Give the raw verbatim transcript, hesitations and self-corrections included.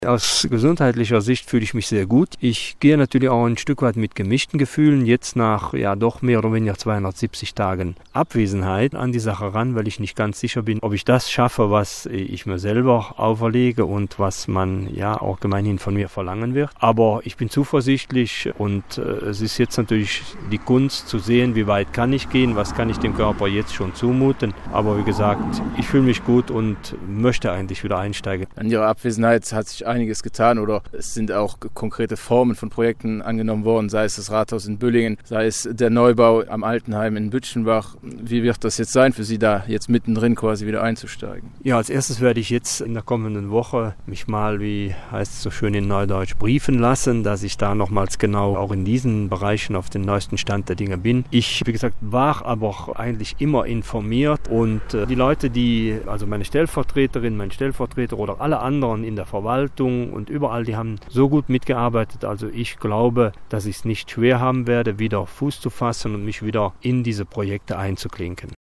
Aus gesundheitlicher Sicht fühle ich mich sehr gut. Ich gehe natürlich auch ein Stück weit mit gemischten Gefühlen jetzt nach ja doch mehr oder weniger zweihundertsiebzig Tagen Abwesenheit an die Sache ran, weil ich nicht ganz sicher bin, ob ich das schaffe, was ich mir selber auferlege und was man ja auch gemeinhin von mir verlangen wird. Aber ich bin zuversichtlich und äh, es ist jetzt natürlich die Kunst zu sehen, wie weit kann ich gehen, was kann ich dem Körper jetzt schon zumuten. Aber wie gesagt, ich fühle mich gut und möchte eigentlich wieder einsteigen. An Ihrer Abwesenheit hat sich einiges getan oder es sind auch konkrete Formen von Projekten angenommen worden, sei es das Rathaus in Büllingen, sei es der Neubau am Altenheim in Bütschenbach. Wie wird das jetzt sein für Sie, da jetzt mittendrin quasi wieder einzusteigen? Ja, als erstes werde ich jetzt in der kommenden Woche mich mal, wie heißt es so schön in Neudeutsch, briefen lassen, dass ich da nochmals genau auch in diesen Bereichen auf den neuesten Stand der Dinge bin. Ich, wie gesagt, war aber eigentlich immer informiert und äh, die Leute, die, also meine Stellvertreterin, mein Stellvertreter oder alle anderen in der Verwaltung und überall, die haben so gut mitgearbeitet. Also ich glaube, dass ich es nicht schwer haben werde, wieder Fuß zu fassen und mich wieder in diese Projekte einzuklinken.